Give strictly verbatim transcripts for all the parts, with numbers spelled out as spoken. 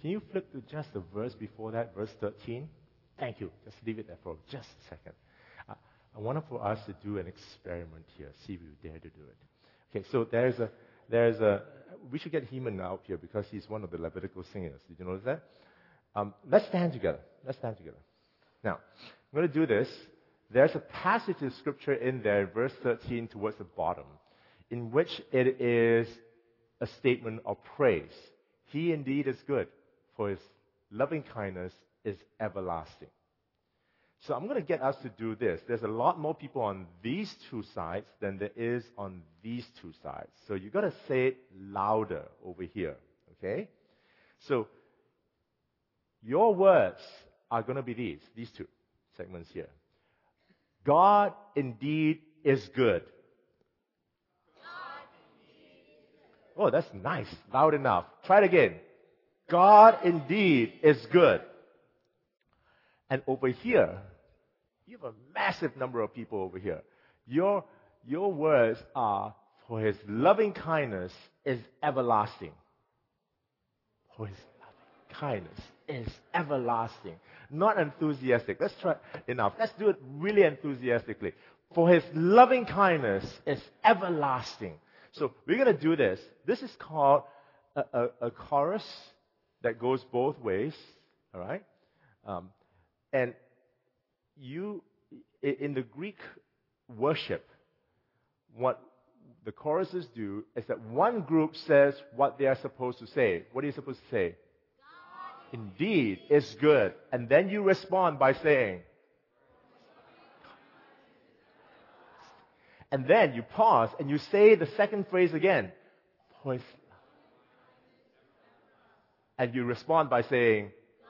can you flip to just the verse before that, verse thirteen? Thank you. Just leave it there for just a second. Uh, I wanted for us to do an experiment here, see if we dare to do it. Okay, so there's a, there's a, we should get Heman out here because he's one of the Levitical singers. Did you notice that? Um, let's stand together. Let's stand together. Now, I'm going to do this. There's a passage of scripture in there, verse thirteen towards the bottom, in which it is a statement of praise. He indeed is good, for his loving kindness is everlasting. So I'm going to get us to do this. There's a lot more people on these two sides than there is on these two sides. So you've got to say it louder over here, okay? So your words are going to be these, these two segments here. God indeed is good. Oh, that's nice. Loud enough. Try it again. God indeed is good. And over here, you have a massive number of people over here. Your, your words are, for his loving kindness is everlasting. For his loving kindness is everlasting. Not enthusiastic. Let's try enough. Let's do it really enthusiastically. For his loving kindness is everlasting. So we're going to do this. This is called a, a, a chorus that goes both ways. All right? Um, and you, in the Greek worship, what the choruses do is that one group says what they are supposed to say. What are you supposed to say? God indeed is good. And then you respond by saying, and then you pause and you say the second phrase again. And you respond by saying,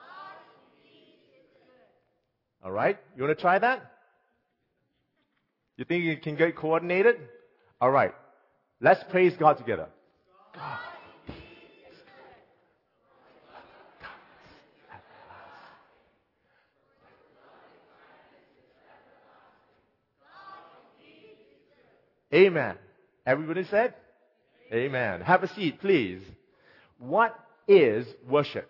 all right? You want to try that? You think you can get coordinated? All right. Let's praise God together. God. Amen. Everybody said? Amen. Have a seat, please. What is worship?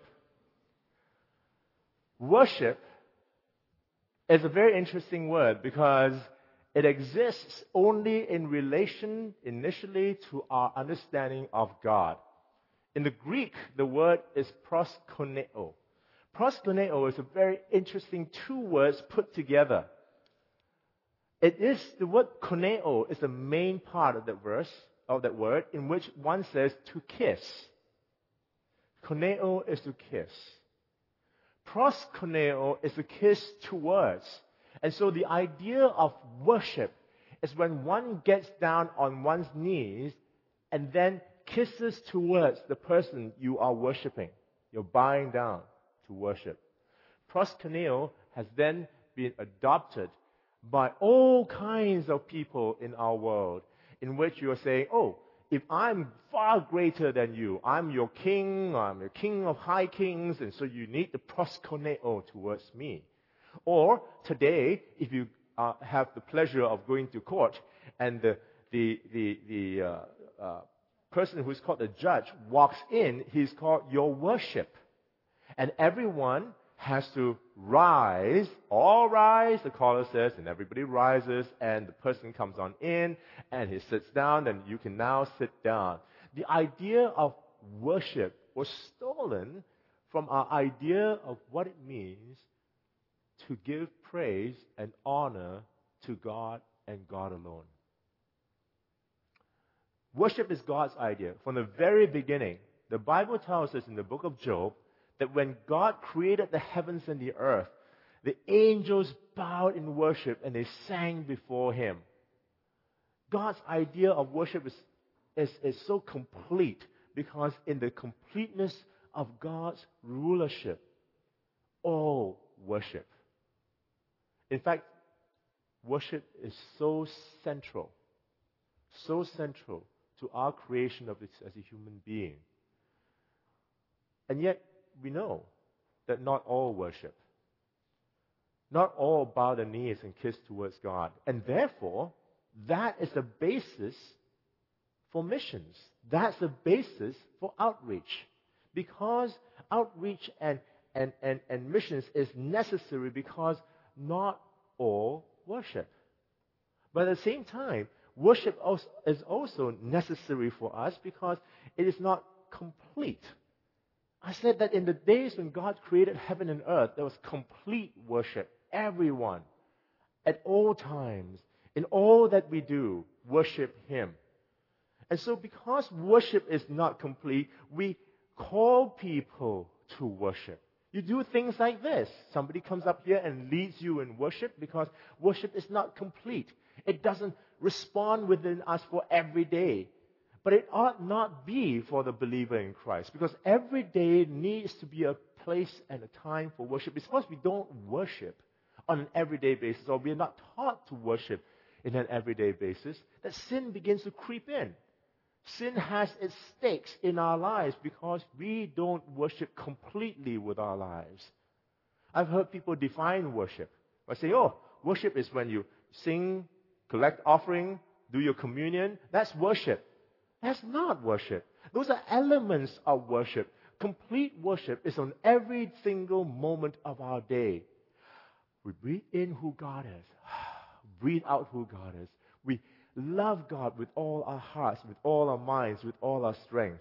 Worship is a very interesting word because it exists only in relation initially to our understanding of God. In the Greek, the word is proskuneo. Proskuneo is a very interesting two words put together. It is, the word koneo is the main part of that verse, of that word, in which one says to kiss. Koneo is to kiss. Proskuneo is to kiss towards. And so the idea of worship is when one gets down on one's knees and then kisses towards the person you are worshiping. You're bowing down to worship. Proskuneo has then been adopted by all kinds of people in our world, in which you are saying, oh, if I'm far greater than you, I'm your king, I'm your king of high kings, and so you need the proskuneo towards me. Or today, if you uh, have the pleasure of going to court, and the the the, the uh, uh, person who's called the judge walks in, he's called your worship, and everyone has to rise, all rise, the caller says, and everybody rises, and the person comes on in, and he sits down, and you can now sit down. The idea of worship was stolen from our idea of what it means to give praise and honor to God and God alone. Worship is God's idea. From the very beginning, the Bible tells us in the book of Job that when God created the heavens and the earth, the angels bowed in worship and they sang before Him. God's idea of worship is, is, is so complete because in the completeness of God's rulership, all worship. In fact, worship is so central, so central to our creation of it as a human being. And yet, we know that not all worship. Not all bow their knees and kiss towards God. And therefore, that is the basis for missions. That's the basis for outreach. Because outreach and, and, and, and missions is necessary because not all worship. But at the same time, worship also is also necessary for us because it is not complete. I said that in the days when God created heaven and earth, there was complete worship. Everyone, at all times, in all that we do, worship Him. And so because worship is not complete, we call people to worship. You do things like this. Somebody comes up here and leads you in worship because worship is not complete. It doesn't respond within us for every day. But it ought not be for the believer in Christ, because every day needs to be a place and a time for worship. Because we don't worship on an everyday basis, or we are not taught to worship in an everyday basis, that sin begins to creep in. Sin has its stakes in our lives because we don't worship completely with our lives. I've heard people define worship by saying, oh, worship is when you sing, collect offering, do your communion. That's worship. That's not worship. Those are elements of worship. Complete worship is on every single moment of our day. We breathe in who God is. Breathe out who God is. We love God with all our hearts, with all our minds, with all our strength.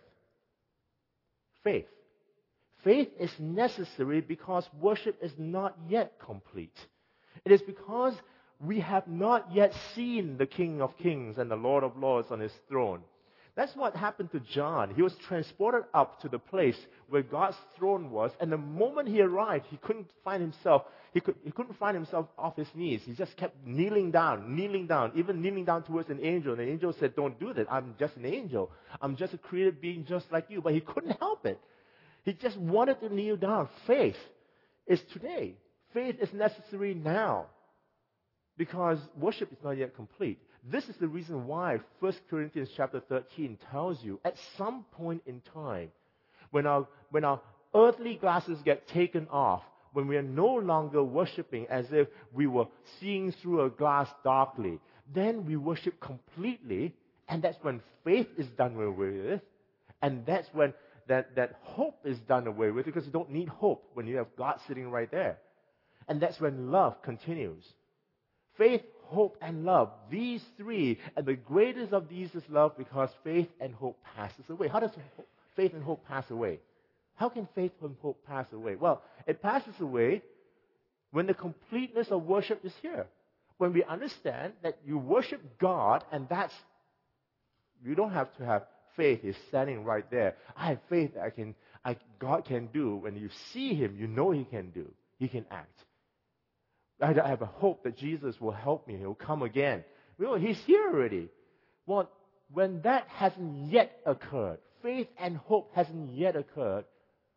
Faith. Faith is necessary because worship is not yet complete. It is because we have not yet seen the King of Kings and the Lord of Lords on His throne. That's what happened to John. He was transported up to the place where God's throne was, and the moment he arrived, he couldn't find himself. He, could, he couldn't find himself off his knees. He just kept kneeling down, kneeling down, even kneeling down towards an angel. And the angel said, "Don't do that. I'm just an angel. I'm just a created being just like you." But he couldn't help it. He just wanted to kneel down. Faith is today. Faith is necessary now because worship is not yet complete. This is the reason why First Corinthians chapter thirteen tells you at some point in time, when our, when our earthly glasses get taken off, when we are no longer worshiping as if we were seeing through a glass darkly, then we worship completely, and that's when faith is done away with, and that's when that, that hope is done away with, because you don't need hope when you have God sitting right there. And that's when love continues. Faith, hope, and love. These three, and the greatest of these is love, because faith and hope passes away. How does faith and hope pass away? How can faith and hope pass away? Well, it passes away when the completeness of worship is here. When we understand that you worship God, and that's, you don't have to have faith. He's standing right there. I have faith that I can, I, God can do. When you see Him, you know He can do. He can act. I have a hope that Jesus will help me. He'll come again. Well, He's here already. Well, when that hasn't yet occurred, faith and hope hasn't yet occurred,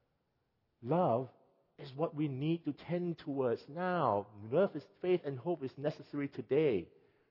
love is what we need to tend towards now. Love is faith and hope is necessary today.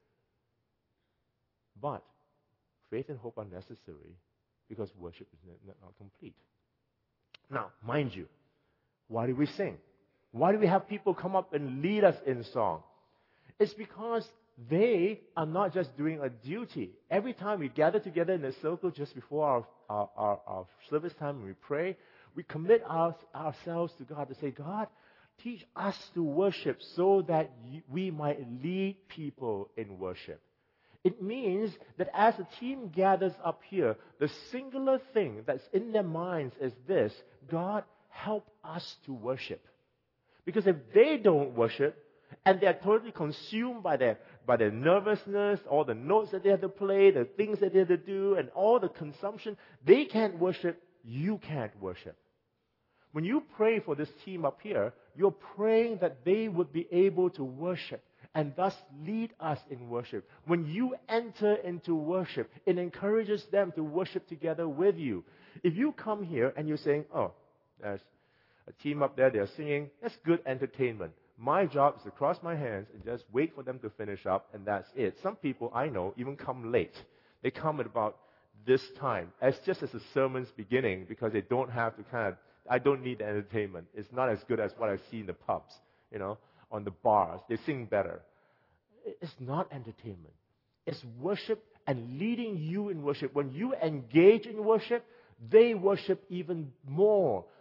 But faith and hope are necessary because worship is not complete. Now, mind you, why do we sing? Why do we have people come up and lead us in song? It's because they are not just doing a duty. Every time we gather together in a circle just before our, our, our, our service time and we pray, we commit our, ourselves to God to say, God, teach us to worship so that we might lead people in worship. It means that as a team gathers up here, the singular thing that's in their minds is this: God, help us to worship. Because if they don't worship, and they are totally consumed by their, by their nervousness, all the notes that they have to play, the things that they have to do, and all the consumption, they can't worship, you can't worship. When you pray for this team up here, you're praying that they would be able to worship and thus lead us in worship. When you enter into worship, it encourages them to worship together with you. If you come here and you're saying, oh, there's a team up there, they're singing, that's good entertainment. My job is to cross my hands and just wait for them to finish up, and that's it. Some people I know even come late. They come at about this time, as just as the sermon's beginning, because they don't have to kind of, I don't need the entertainment. It's not as good as what I see in the pubs, you know, on the bars. They sing better. It's not entertainment. It's worship and leading you in worship. When you engage in worship, they worship even more.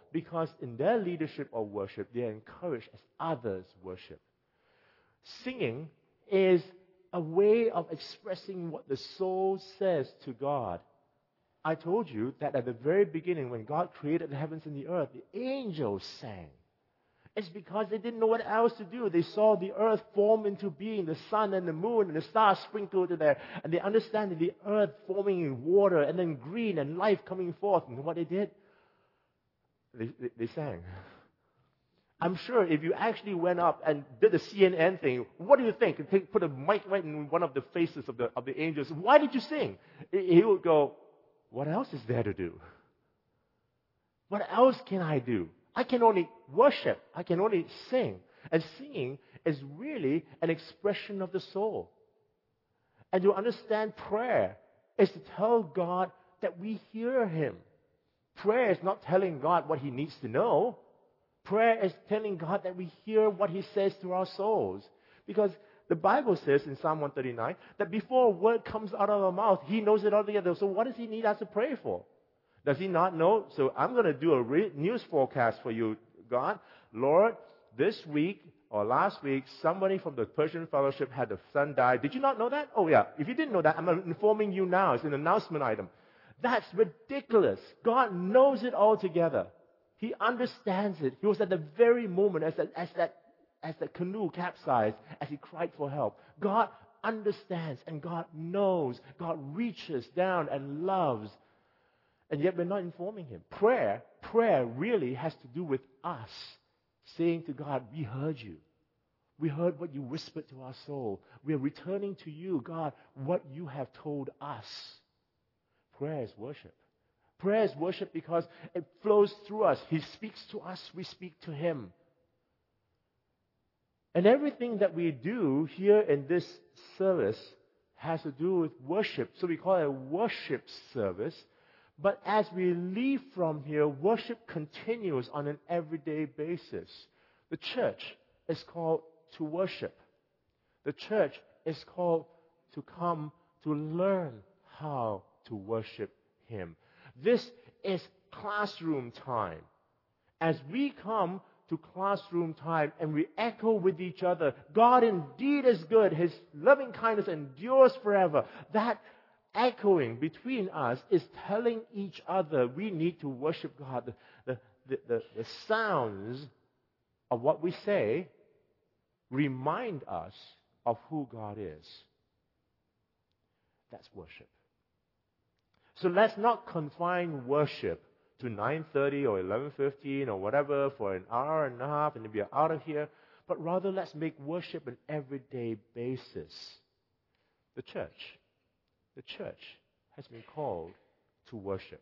because in their leadership of worship, they are encouraged as others worship. Singing is a way of expressing what the soul says to God. I told you that at the very beginning, when God created the heavens and the earth, the angels sang. It's because they didn't know what else to do. They saw the earth form into being, the sun and the moon and the stars sprinkled there. And they understand that the earth forming in water and then green and life coming forth. And what they did? They, they, they sang. I'm sure if you actually went up and did the C N N thing, what do you think? Take, put a mic right in one of the faces of the, of the angels. Why did you sing? He would go, what else is there to do? What else can I do? I can only worship. I can only sing. And singing is really an expression of the soul. And to understand prayer is to tell God that we hear Him. Prayer is not telling God what He needs to know. Prayer is telling God that we hear what He says to our souls. Because the Bible says in Psalm one thirty-nine that before a word comes out of our mouth, He knows it altogether. So what does He need us to pray for? Does He not know? So I'm going to do a re- news forecast for you, God. Lord, this week or last week, somebody from the Persian Fellowship had a son die. Did you not know that? Oh, yeah. If you didn't know that, I'm informing you now. It's an announcement item. That's ridiculous. God knows it all together. He understands it. He was at the very moment as that, as that, as that canoe capsized, as he cried for help. God understands and God knows. God reaches down and loves. And yet we're not informing Him. Prayer, prayer really has to do with us saying to God, we heard you. We heard what you whispered to our soul. We are returning to you, God, what you have told us. Prayer is worship. Prayer is worship because it flows through us. He speaks to us, we speak to Him. And everything that we do here in this service has to do with worship. So we call it a worship service. But as we leave from here, worship continues on an everyday basis. The church is called to worship. The church is called to come to learn how to worship Him. This is classroom time. As we come to classroom time and we echo with each other, God indeed is good. His loving kindness endures forever. That echoing between us is telling each other we need to worship God. The, the, the, the sounds of what we say remind us of who God is. That's worship. So let's not confine worship to nine thirty or eleven fifteen or whatever for an hour and a half and then we are out of here. But rather let's make worship an everyday basis. The church The church has been called to worship.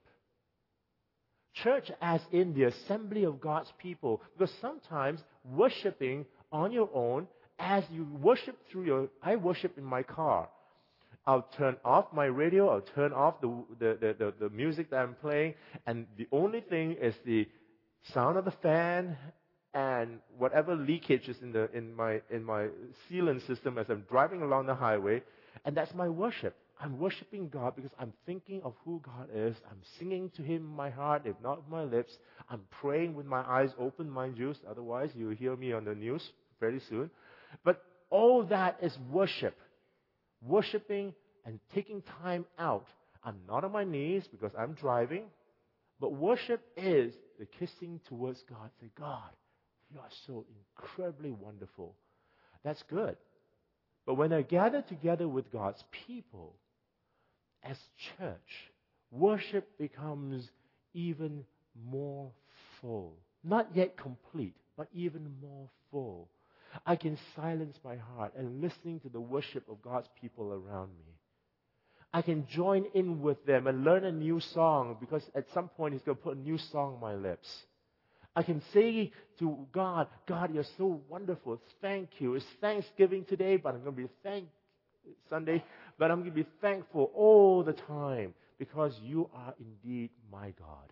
Church as in the assembly of God's people. Because sometimes worshiping on your own, as you worship through your... I worship in my car. I'll turn off my radio, I'll turn off the, the, the, the, the music that I'm playing, and the only thing is the sound of the fan and whatever leakage is in, the, in, my, in my sealant system as I'm driving along the highway, and that's my worship. I'm worshiping God because I'm thinking of who God is. I'm singing to Him in my heart, if not with my lips. I'm praying with my eyes open, mind you. Otherwise, you'll hear me on the news very soon. But all that is worship. Worshiping and taking time out. I'm not on my knees because I'm driving. But worship is the kissing towards God. Say, God, you are so incredibly wonderful. That's good. But when I gather together with God's people, as church, worship becomes even more full. Not yet complete, but even more full. I can silence my heart and listening to the worship of God's people around me. I can join in with them and learn a new song because at some point He's going to put a new song on my lips. I can say to God, God, you're so wonderful. Thank you. It's Thanksgiving today, but I'm going to be thank Sunday, but I'm going to be thankful all the time because you are indeed my God.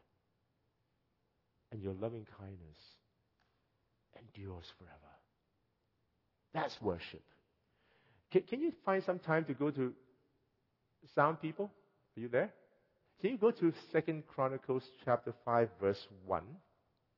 And your loving kindness endures forever. That's worship. Can, can you find some time to go to sound people? Are you there? Can you go to Second Chronicles chapter five, verse one?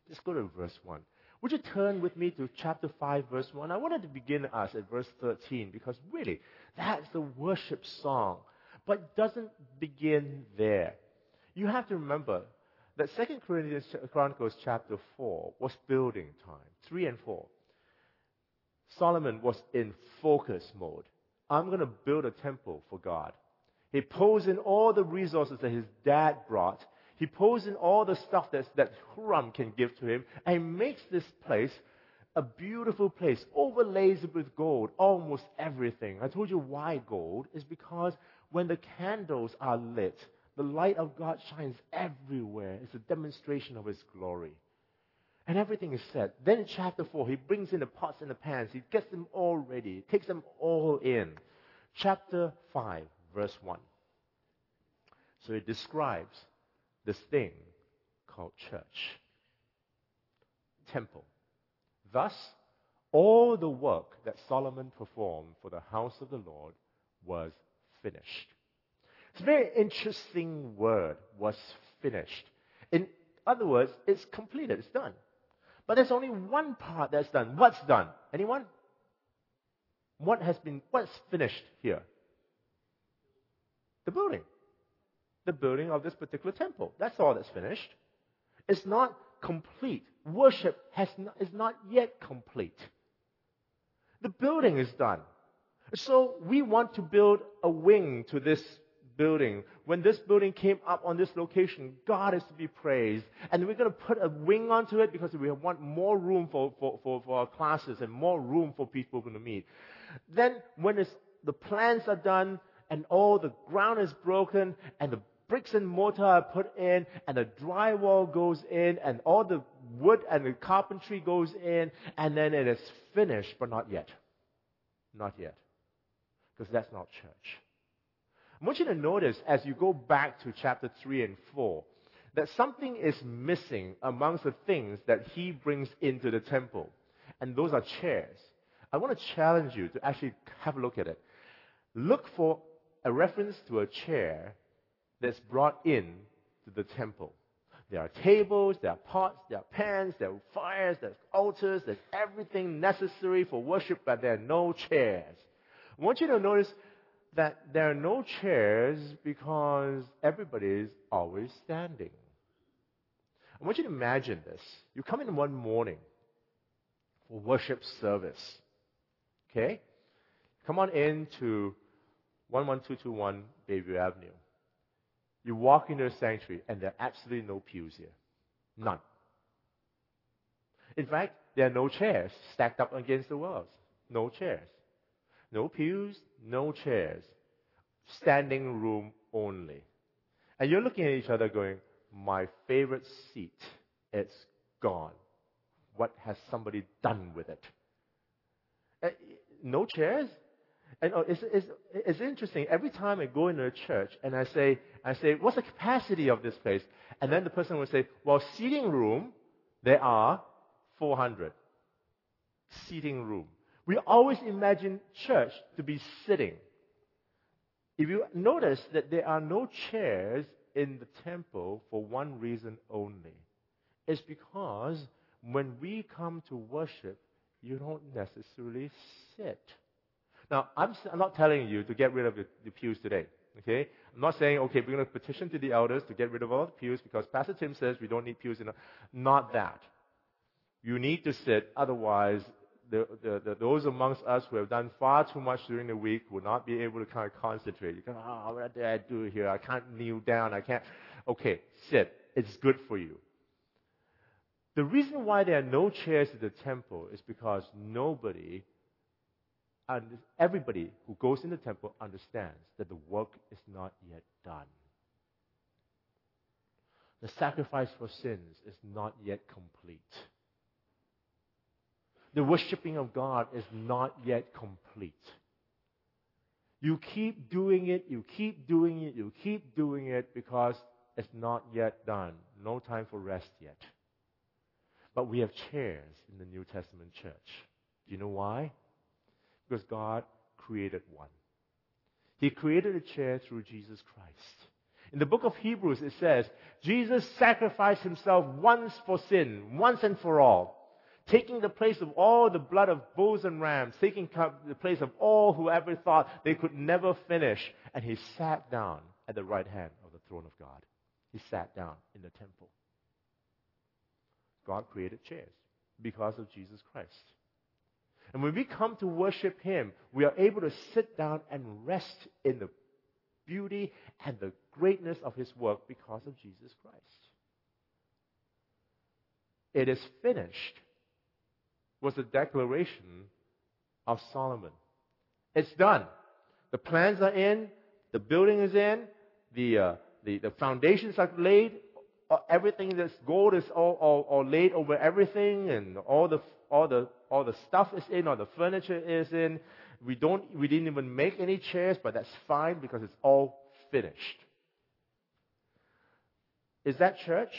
Let's go to verse one. Would you turn with me to chapter five, verse one? I wanted to begin us at verse thirteen because really, that's the worship song. But it doesn't begin there. You have to remember that Second Chronicles chapter four was building time, three and four. Solomon was in focus mode. I'm going to build a temple for God. He pulls in all the resources that his dad brought. He pulls in all the stuff that's, that Huram can give to him, and he makes this place a beautiful place, overlays it with gold, almost everything. I told you why gold is because when the candles are lit, the light of God shines everywhere. It's a demonstration of his glory. And everything is set. Then in chapter four, he brings in the pots and the pans. He gets them all ready. Takes them all in. Chapter five, verse one. So it describes this thing called church. Temple. Thus, all the work that Solomon performed for the house of the Lord was finished. It's a very interesting word, was finished. In other words, it's completed, it's done. But there's only one part that's done. What's done? Anyone? What has been, what's finished here? The building. The building of this particular temple. That's all that's finished. It's not complete. Worship has not, is not yet complete. The building is done. So we want to build a wing to this building. When this building came up on this location, God is to be praised. And we're going to put a wing onto it because we want more room for, for, for, for our classes and more room for people to meet. Then when it's, the plans are done and all the ground is broken and the bricks and mortar are put in and the drywall goes in and all the wood and the carpentry goes in, and then it is finished, but not yet. Not yet. Because that's not church. I want you to notice as you go back to chapter three and four that something is missing amongst the things that he brings into the temple. And those are chairs. I want to challenge you to actually have a look at it. Look for a reference to a chair that's brought in to the temple. There are tables, there are pots, there are pans, there are fires, there's altars, there's everything necessary for worship, but there are no chairs. I want you to notice that there are no chairs because everybody is always standing. I want you to imagine this. You come in one morning for worship service. Okay? Come on in to one one two two one Bayview Avenue. You walk into the sanctuary and there are absolutely no pews here. None. In fact, there are no chairs stacked up against the walls. No chairs. No pews, no chairs. Standing room only. And you're looking at each other going, my favorite seat, it's gone. What has somebody done with it? Uh, no chairs? And oh, it's, it's, it's interesting. Every time I go into a church and I say, I say, what's the capacity of this place? And then the person will say, well, seating room, there are four hundred. Seating room. We always imagine church to be sitting. If you notice that there are no chairs in the temple for one reason only. It's because when we come to worship, you don't necessarily sit. Now, I'm, I'm not telling you to get rid of the, the pews today, okay? I'm not saying, okay, we're going to petition to the elders to get rid of all the pews because Pastor Tim says we don't need pews. In a, not that. You need to sit, otherwise the, the, the, those amongst us who have done far too much during the week will not be able to kind of concentrate. You go, oh, what did I do here? I can't kneel down. I can't. Okay, sit. It's good for you. The reason why there are no chairs in the temple is because nobody, and everybody who goes in the temple understands that the work is not yet done. The sacrifice for sins is not yet complete. The worshiping of God is not yet complete. You keep doing it, you keep doing it, you keep doing it because it's not yet done. No time for rest yet. But we have chairs in the New Testament church. Do you know why? Because God created one. He created a chair through Jesus Christ. In the book of Hebrews, it says, Jesus sacrificed himself once for sin, once and for all, taking the place of all the blood of bulls and rams, taking the place of all who ever thought they could never finish. And he sat down at the right hand of the throne of God. He sat down in the temple. God created chairs because of Jesus Christ. And when we come to worship him, we are able to sit down and rest in the beauty and the greatness of his work because of Jesus Christ. It is finished was the declaration of Solomon. It's done. The plans are in, the building is in, the uh, the, the foundations are laid, uh, everything that's gold is all, all, all laid over everything, and all the all the all the stuff is in, all the furniture is in. We don't we didn't even make any chairs, but that's fine because it's all finished. Is that church?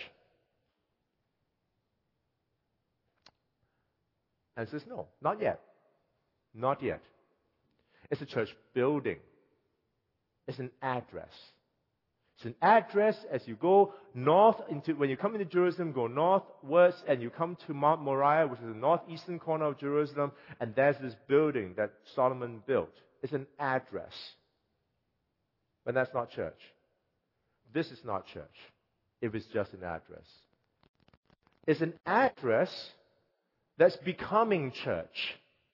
And says no, not yet. Not yet. It's a church building. It's an address. It's an address as you go north into, when you come into Jerusalem, go northwards and you come to Mount Moriah, which is the northeastern corner of Jerusalem, and there's this building that Solomon built. It's an address. But that's not church. This is not church if it's just an address. It's an address that's becoming church.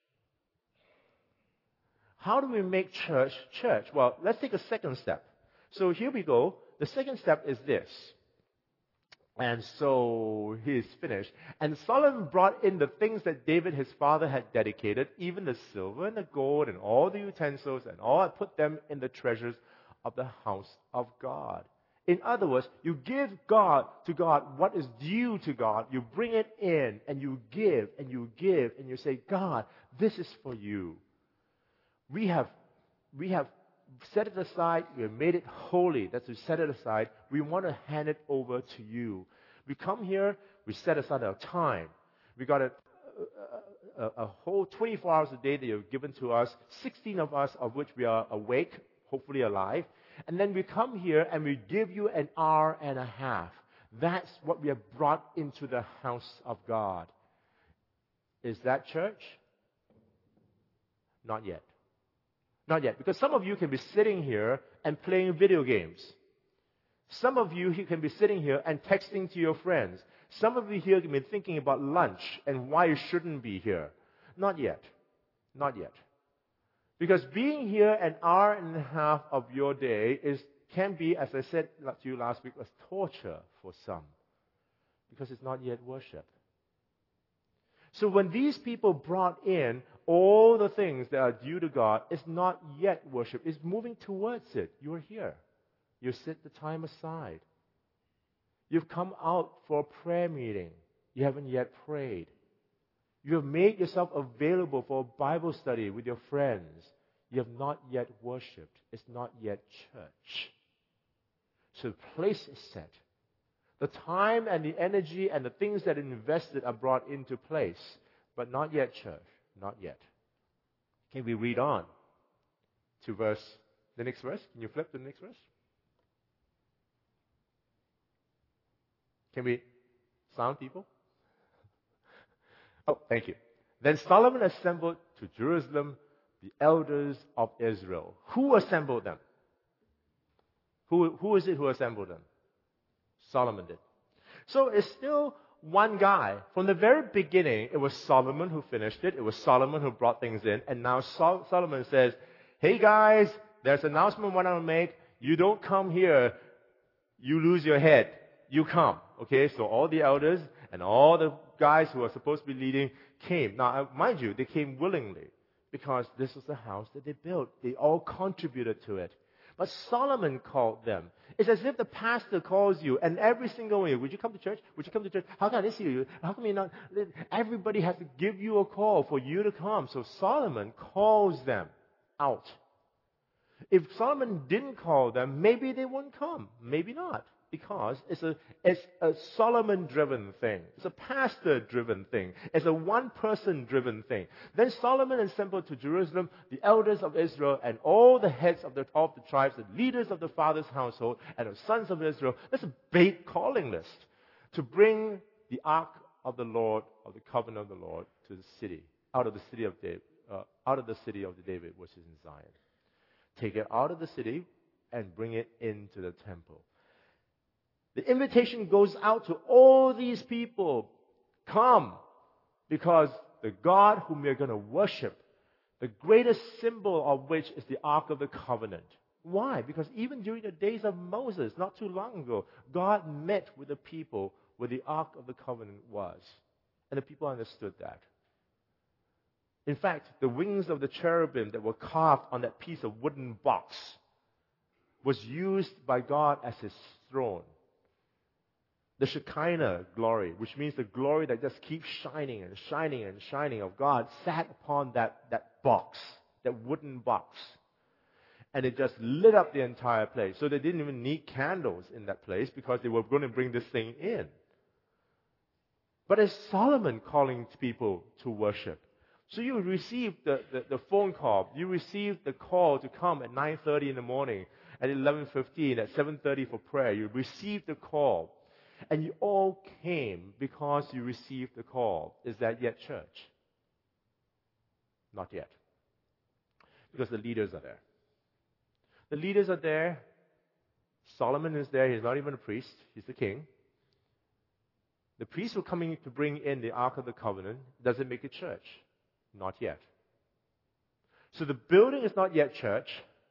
How do we make church church? Well, let's take a second step. So here we go. The second step is this. And so he is finished. And Solomon brought in the things that David, his father, had dedicated, even the silver and the gold and all the utensils and all, and put them in the treasures of the house of God. In other words, you give God to God what is due to God. You bring it in and you give and you give and you say, God, this is for you. We have, we have set it aside. We have made it holy. That's to set it aside. We want to hand it over to you. We come here. We set aside our time. We got a, a, a, a whole twenty-four hours a day that you've given to us. sixteen of us of which we are awake, hopefully alive. And then we come here and we give you an hour and a half. That's what we have brought into the house of God. Is that church? Not yet. Not yet. Because some of you can be sitting here and playing video games. Some of you can be sitting here and texting to your friends. Some of you here can be thinking about lunch and why you shouldn't be here. Not yet. Not yet. Because being here an hour and a half of your day is can be, as I said to you last week, as torture for some. Because it's not yet worship. So when these people brought in all the things that are due to God, it's not yet worship. It's moving towards it. You're here. You set the time aside. You've come out for a prayer meeting. You haven't yet prayed. You have made yourself available for a Bible study with your friends. You have not yet worshipped. It's not yet church. So the place is set. The time and the energy and the things that are invested are brought into place. But not yet church. Not yet. Can we read on to verse, the next verse? Can you flip to the next verse? Can we sound people? Oh, thank you. Then Solomon assembled to Jerusalem the elders of Israel. Who assembled them? Who, who is it who assembled them? Solomon did. So it's still one guy. From the very beginning, it was Solomon who finished it. It was Solomon who brought things in. And now Sol- Solomon says, hey guys, there's an announcement I want to make. You don't come here, you lose your head. You come. Okay, so all the elders and all the guys who are supposed to be leading came. Now, mind you, they came willingly because this was the house that they built. They all contributed to it. But Solomon called them. It's as if the pastor calls you, and every single one, would you come to church? Would you come to church? How can I see you? How come you not? Everybody has to give you a call for you to come. So Solomon calls them out. If Solomon didn't call them, maybe they wouldn't come. Maybe not. Because it's a, it's a Solomon-driven thing. It's a pastor-driven thing. It's a one-person-driven thing. Then Solomon assembled to Jerusalem the elders of Israel and all the heads of the, of the tribes, the leaders of the father's household, and the sons of Israel. That's a big calling list to bring the ark of the Lord, of the covenant of the Lord, to the city, out of the city of David, uh, out of the city of David, which is in Zion. Take it out of the city and bring it into the temple. The invitation goes out to all these people. Come, because the God whom we are going to worship, the greatest symbol of which is the Ark of the Covenant. Why? Because even during the days of Moses, not too long ago, God met with the people where the Ark of the Covenant was. And the people understood that. In fact, the wings of the cherubim that were carved on that piece of wooden box was used by God as his throne. The Shekinah glory, which means the glory that just keeps shining and shining and shining of God, sat upon that, that box, that wooden box. And it just lit up the entire place. So they didn't even need candles in that place because they were going to bring this thing in. But it's Solomon calling people to worship. So you received the, the, the phone call. You received the call to come at nine thirty in the morning, at eleven fifteen, at seven thirty for prayer. You received the call. And you all came because you received the call. Is that yet church? Not yet. Because the leaders are there. The leaders are there. Solomon is there. He's not even a priest. He's the king. The priests who are coming to bring in the Ark of the Covenant. Does it make it church? Not yet. So the building is not yet church.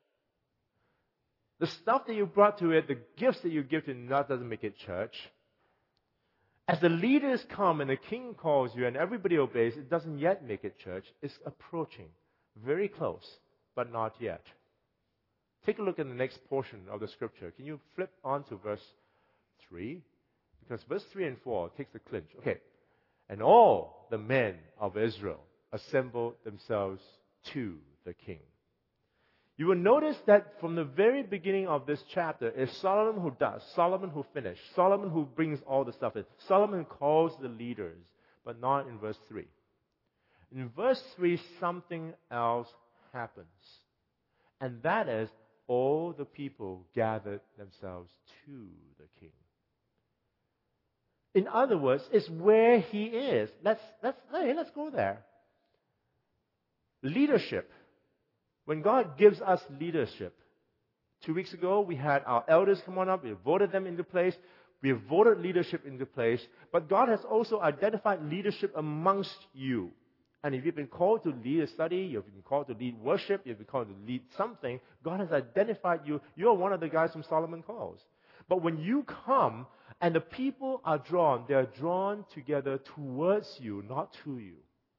The stuff that you brought to it, the gifts that you give to it, that doesn't make it church. As the leaders come and the king calls you and everybody obeys, it doesn't yet make it church. It's approaching. Very close, but not yet. Take a look at the next portion of the scripture. Can you flip on to verse three? Because verse three and four takes the clinch. Okay. And all the men of Israel assembled themselves to the king. You will notice that from the very beginning of this chapter, it's Solomon who does, Solomon who finished, Solomon who brings all the stuff in. Solomon calls the leaders, but not in verse three. In verse three, something else happens. And that is, all the people gathered themselves to the king. In other words, it's where he is. Let's, let's, hey, let's go there. Leadership. When God gives us leadership, two weeks ago we had our elders come on up, we voted them into place, we have voted leadership into place, but God has also identified leadership amongst you. And if you've been called to lead a study, you've been called to lead worship, you've been called to lead something, God has identified you. You're one of the guys whom Solomon calls. But when you come and the people are drawn, they're drawn together towards you, not to you.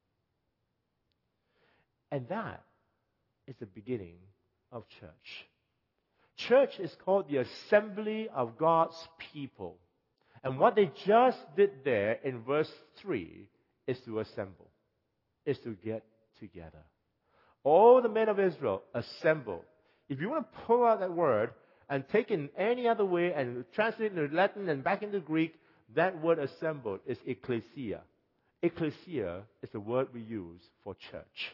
And that is the beginning of church. Church is called the assembly of God's people. And what they just did there in verse three is to assemble, is to get together. All the men of Israel assemble. If you want to pull out that word and take it in any other way and translate it into Latin and back into Greek, that word assembled is ecclesia. Ecclesia is the word we use for church.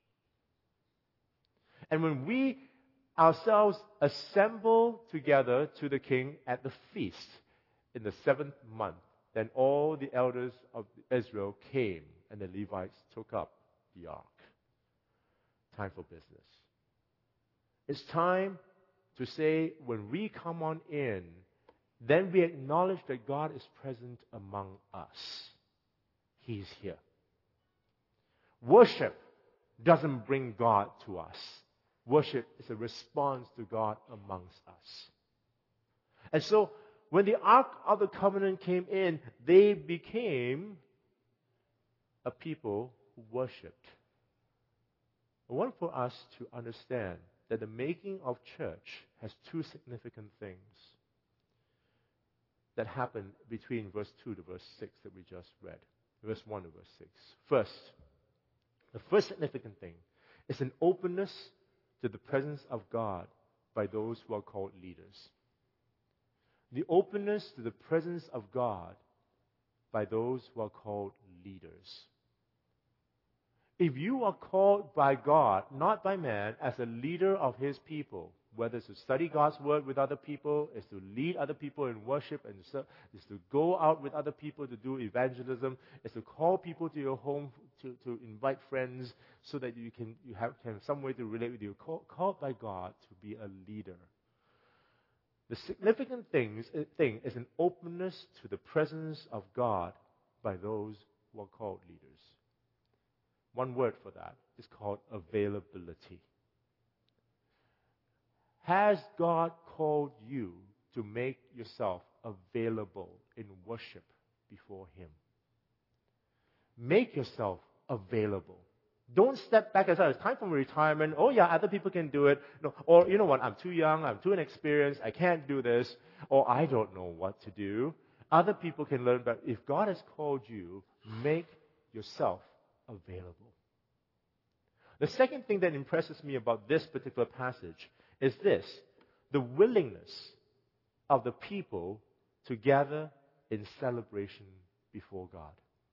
And when we ourselves assemble together to the king at the feast in the seventh month, then all the elders of Israel came and the Levites took up the ark. Time for business. It's time to say, when we come on in, then we acknowledge that God is present among us. He's here. Worship doesn't bring God to us. Worship is a response to God amongst us. And so, when the Ark of the Covenant came in, they became a people who worshipped. I want for us to understand that the making of church has two significant things that happen between verse two to verse six that we just read. Verse one to verse six. First, the first significant thing is an openness to the presence of God by those who are called leaders. The openness to the presence of God by those who are called leaders. If you are called by God, not by man, as a leader of His people, whether it's to study God's word with other people, is to lead other people in worship, and is to go out with other people to do evangelism, is to call people to your home, to, to invite friends, so that you can you have, can have some way to relate with you. Call, called by God to be a leader. The significant things, thing is an openness to the presence of God by those who are called leaders. One word for that is called availability. Has God called you to make yourself available in worship before Him? Make yourself available. Don't step back and say, it's time for retirement. Oh yeah, other people can do it. No, or, you know what, I'm too young, I'm too inexperienced, I can't do this. Or, I don't know what to do. Other people can learn, but if God has called you, make yourself available. The second thing that impresses me about this particular passage is this: the willingness of the people to gather in celebration before God.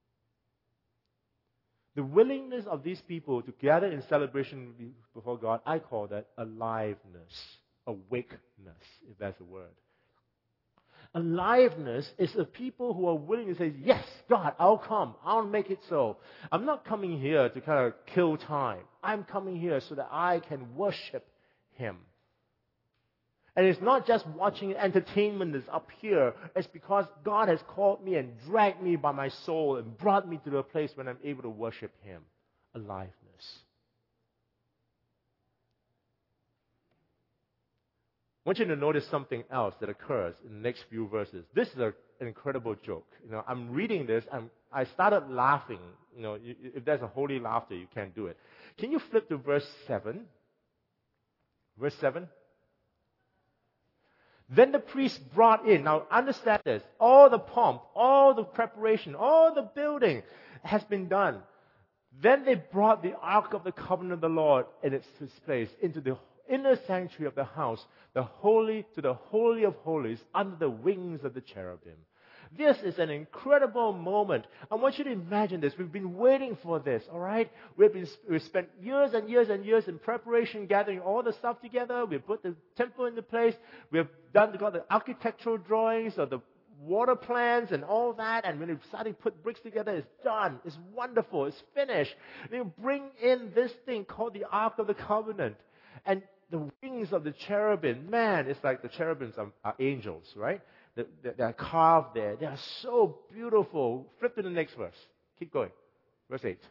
The willingness of these people to gather in celebration before God, I call that aliveness, awakeness, if that's a word. Aliveness is the people who are willing to say, yes, God, I'll come. I'll make it so. I'm not coming here to kind of kill time. I'm coming here so that I can worship Him. And it's not just watching entertainment that's up here. It's because God has called me and dragged me by my soul and brought me to the place when I'm able to worship Him. Aliveness. I want you to notice something else that occurs in the next few verses. This is a, an incredible joke. You know, I'm reading this, I'm, I started laughing. You know, if there's a holy laughter, you can't do it. Can you flip to verse seven? Verse seven. Then the priest brought in, now understand this, all the pomp, all the preparation, all the building has been done. Then they brought the Ark of the Covenant of the Lord in its place into the inner sanctuary of the house, the holy to the Holy of Holies, under the wings of the cherubim. This is an incredible moment. I want you to imagine this. We've been waiting for this, all right? We've been we've spent years and years and years in preparation, gathering all the stuff together. We've put the temple into place. We've done got the architectural drawings of the water plans and all that. And when we started to put bricks together, it's done. It's wonderful. It's finished. They bring in this thing called the Ark of the Covenant. And the wings of the cherubim, man, it's like the cherubims are, are angels, right? They are carved there. They are so beautiful. Flip to the next verse. Keep going. Verse eight.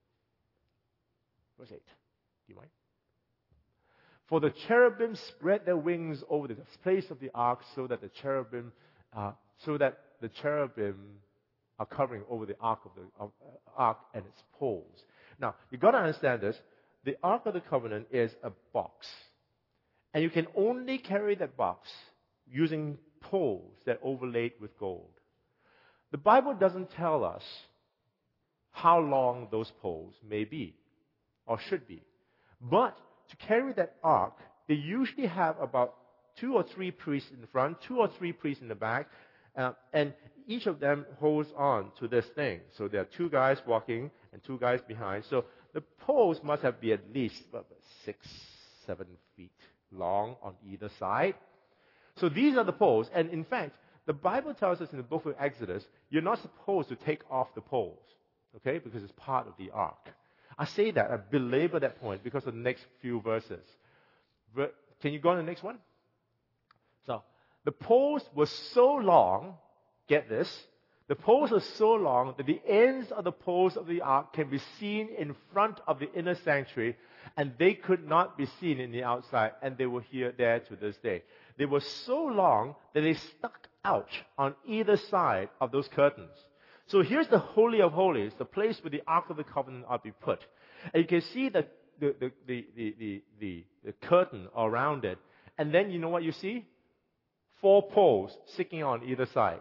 Verse eight. Do you mind? For the cherubim spread their wings over the place of the ark, so that the cherubim, uh, so that the cherubim are covering over the ark of the of, uh, ark and its poles. Now you got to understand this. The Ark of the Covenant is a box, and you can only carry that box using poles that are overlaid with gold. The Bible doesn't tell us how long those poles may be or should be. But to carry that ark, they usually have about two or three priests in the front, two or three priests in the back, uh, and each of them holds on to this thing. So there are two guys walking and two guys behind. So the poles must have been at least about six, seven feet long on either side. So these are the poles. And in fact, the Bible tells us in the book of Exodus, you're not supposed to take off the poles, okay, because it's part of the ark. I say that, I belabor that point because of the next few verses. But can you go on to the next one? So, the poles were so long, get this, the poles are so long that the ends of the poles of the ark can be seen in front of the inner sanctuary, and they could not be seen in the outside, and they were here there to this day. They were so long that they stuck out on either side of those curtains. So here's the Holy of Holies, the place where the Ark of the Covenant ought to be put. And you can see the, the, the, the, the, the, the, the curtain around it. And then you know what you see? Four poles sticking on either side.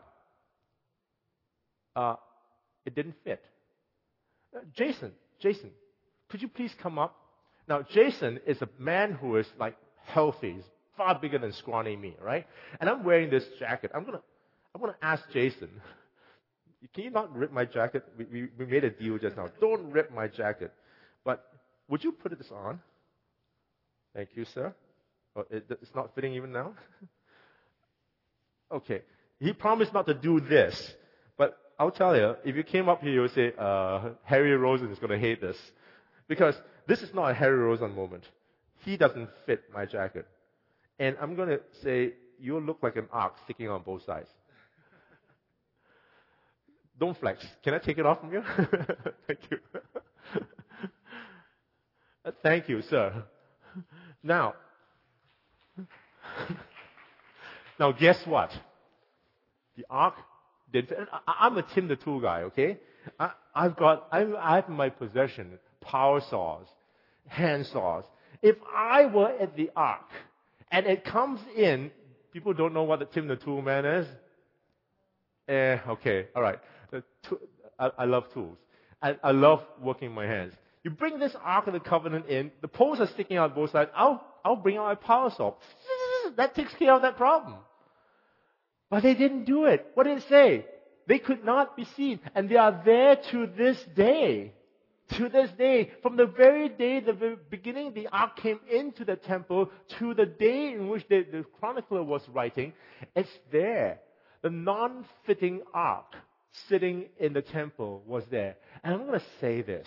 Uh, it didn't fit. Uh, Jason, Jason, could you please come up? Now, Jason is a man who is like healthy, he's far bigger than scrawny me, right? And I'm wearing this jacket. I'm gonna, I'm gonna ask Jason, can you not rip my jacket? We, we, we made a deal just now. Don't rip my jacket. But would you put this on? Thank you, sir. Oh, it, it's not fitting even now? Okay. He promised not to do this. But I'll tell you, if you came up here, you would say, uh, Harry Rosen is going to hate this. Because this is not a Harry Rosen moment. He doesn't fit my jacket. And I'm going to say, you look like an arc sticking on both sides. Don't flex. Can I take it off from you? Thank you. Thank you, sir. Now, now guess what? The ark did. I, I'm a Tim the Tool guy, okay? I, I've got, I, I have in my possession power saws, hand saws. If I were at the ark and it comes in, people don't know what the Tim the Tool man is. Eh, okay, all right. The tool, I, I love tools. I, I love working my hands. You bring this Ark of the Covenant in, the poles are sticking out both sides, I'll, I'll bring out my power saw. That takes care of that problem. But they didn't do it. What did it say? They could not be seen. And they are there to this day. To this day. From the very day, the very beginning, the Ark came into the temple, to the day in which the, the chronicler was writing, it's there. The non-fitting Ark sitting in the temple was there. And I'm going to say this.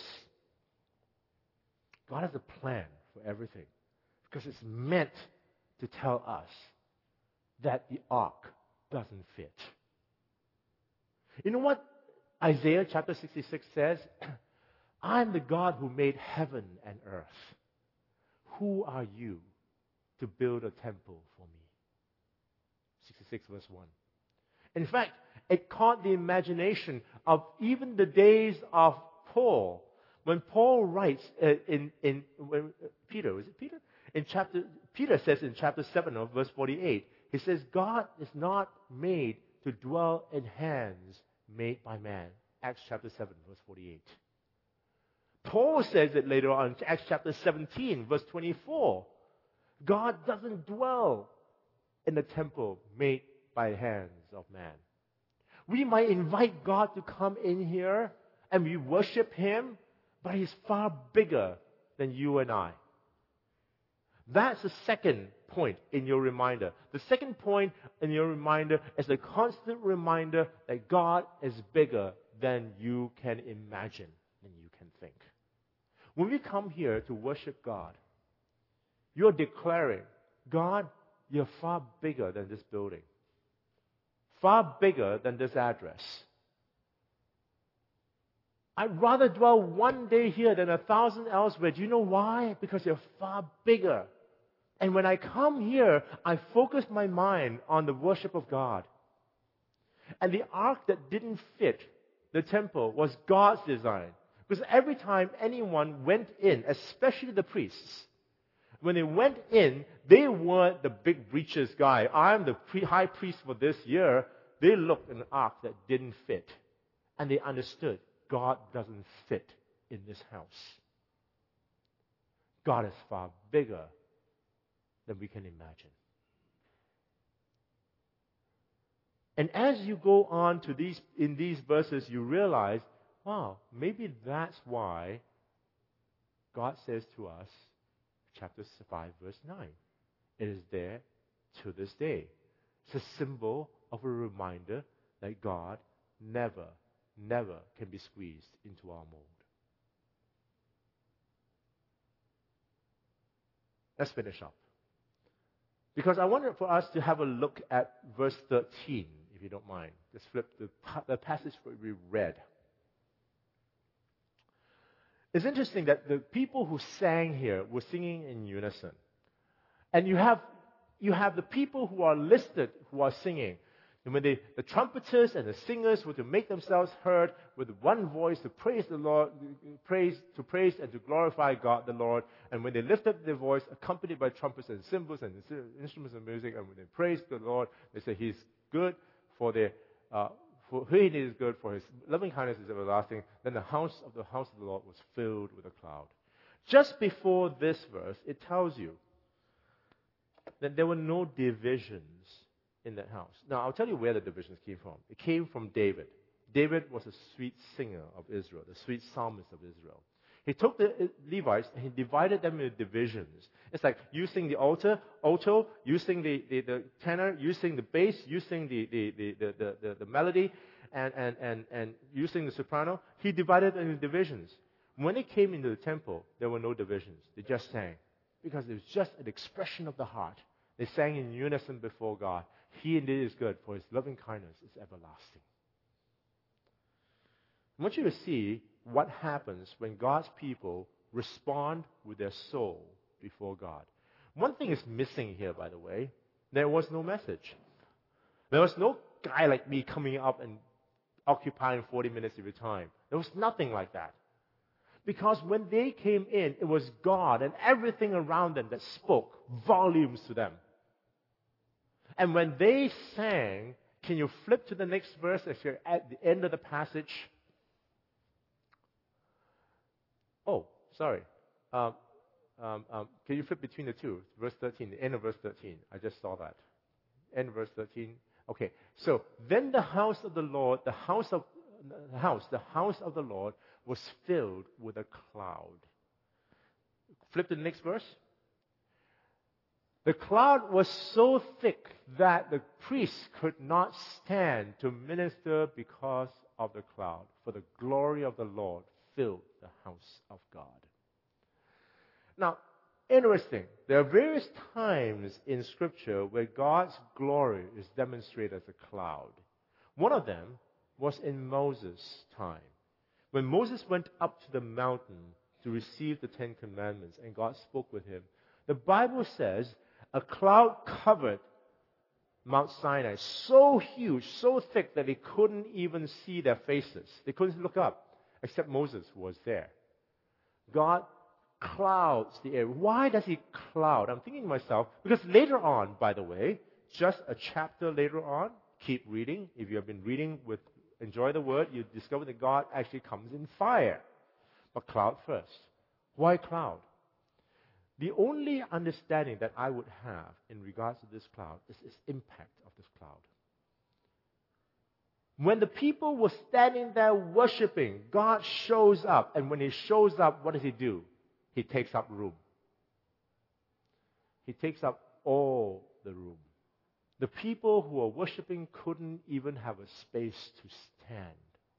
God has a plan for everything. Because it's meant to tell us that the ark doesn't fit. You know what Isaiah chapter sixty-six says? I'm the God who made heaven and earth. Who are you to build a temple for me? sixty-six verse one. In fact, it caught the imagination of even the days of Paul. When Paul writes uh, in, in when, uh, Peter, is it Peter? In chapter, Peter says in chapter seven of verse forty-eight, he says, God is not made to dwell in hands made by man. Acts chapter seven, verse forty-eight. Paul says it later on in Acts chapter seventeen, verse twenty-four. God doesn't dwell in the temple made by hands of man. We might invite God to come in here and we worship Him, but He's far bigger than you and I. That's the second point in your reminder. The second point in your reminder is a constant reminder that God is bigger than you can imagine, than you can think. When we come here to worship God, you're declaring, God, you're far bigger than this building. Far bigger than this address. I'd rather dwell one day here than a thousand elsewhere. Do you know why? Because you're far bigger. And when I come here, I focus my mind on the worship of God. And the ark that didn't fit the temple was God's design. Because every time anyone went in, especially the priests, when they went in, they weren't the big breeches guy. I'm the pre- high priest for this year. They looked at an ark that didn't fit. And they understood God doesn't fit in this house. God is far bigger than we can imagine. And as you go on to these, in these verses, you realize, wow, maybe that's why God says to us, chapter five, verse nine, it is there to this day. It's a symbol of a reminder that God never, never can be squeezed into our mold. Let's finish up. Because I wanted for us to have a look at verse thirteen, if you don't mind. Let's flip the, the passage we read. It's interesting that the people who sang here were singing in unison. And you have, you have the people who are listed who are singing. And when they, the trumpeters and the singers were to make themselves heard with one voice to praise the Lord, praise, to praise and to glorify God the Lord. And when they lift up their voice, accompanied by trumpets and cymbals and instruments of music, and when they praise the Lord, they say He's good for their, uh, for He is good, for His loving kindness is everlasting. Then the house of the house of the Lord was filled with a cloud. Just before this verse, it tells you that there were no divisions in that house. Now, I'll tell you where the divisions came from. It came from David. David was a sweet singer of Israel, the sweet psalmist of Israel. He took the Levites and he divided them into divisions. It's like you sing the altar, alto, you sing the, the, the tenor, you sing the bass, you sing the, the, the, the, the, the, the melody, and, and, and, and you sing the soprano. He divided them into divisions. When they came into the temple, there were no divisions. They just sang. Because it was just an expression of the heart. They sang in unison before God. He indeed is good, for his loving kindness is everlasting. I want you to see what happens when God's people respond with their soul before God. One thing is missing here, by the way. There was no message. There was no guy like me coming up and occupying forty minutes of your time. There was nothing like that. Because when they came in, it was God and everything around them that spoke volumes to them. And when they sang, can you flip to the next verse as you're at the end of the passage? Oh, sorry. Um, um, um, can you flip between the two? Verse thirteen, the end of verse thirteen. I just saw that. End of verse thirteen. Okay. So then the house of the Lord, the house of the house, the house of the Lord was filled with a cloud. Flip to the next verse. The cloud was so thick that the priests could not stand to minister because of the cloud, for the glory of the Lord filled the house of God. Now, interesting. There are various times in Scripture where God's glory is demonstrated as a cloud. One of them was in Moses' time. When Moses went up to the mountain to receive the Ten Commandments and God spoke with him, the Bible says a cloud covered Mount Sinai so huge, so thick that they couldn't even see their faces. They couldn't look up, except Moses who was there. God clouds the air. Why does he cloud? I'm thinking to myself, because later on, by the way, just a chapter later on, keep reading. If you have been reading with Enjoy the Word, you discover that God actually comes in fire. But cloud first. Why cloud? The only understanding that I would have in regards to this cloud is its impact of this cloud. When the people were standing there worshiping, God shows up. And when he shows up, what does he do? He takes up room. He takes up all the room. The people who were worshiping couldn't even have a space to stand.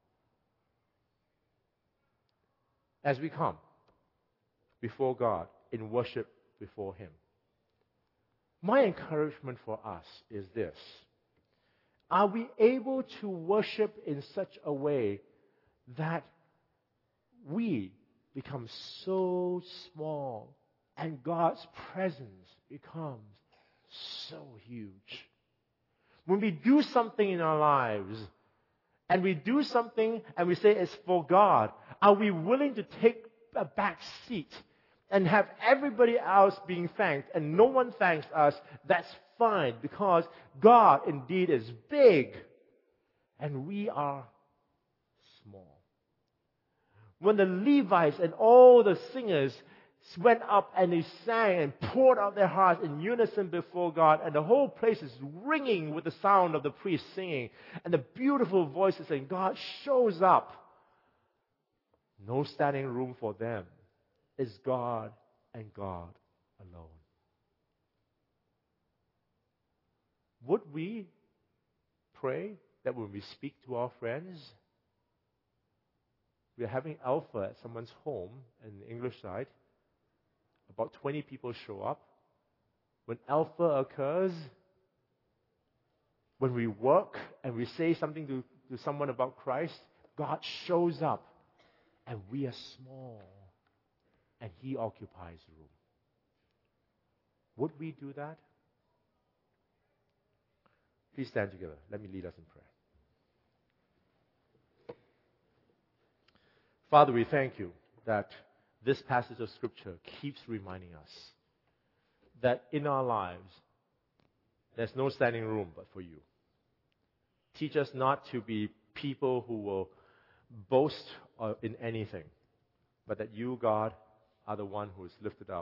As we come before God in worship before him, my encouragement for us is this. Are we able to worship in such a way that we become so small and God's presence becomes so huge? When we do something in our lives and we do something and we say it's for God, are we willing to take a back seat and have everybody else being thanked and no one thanks us? That's fine, because God indeed is big and we are small. When the Levites and all the singers went up and they sang and poured out their hearts in unison before God, and the whole place is ringing with the sound of the priests singing and the beautiful voices, and God shows up. No standing room for them. It's God and God alone. Would we pray that when we speak to our friends, we're having Alpha at someone's home in the English side, about twenty people show up. When Alpha occurs, when we work and we say something to, to someone about Christ, God shows up and we are small and he occupies the room. Would we do that? Please stand together. Let me lead us in prayer. Father, we thank you that this passage of Scripture keeps reminding us that in our lives, there's no standing room but for you. Teach us not to be people who will boast in anything, but that you, God, are the one who is lifted up.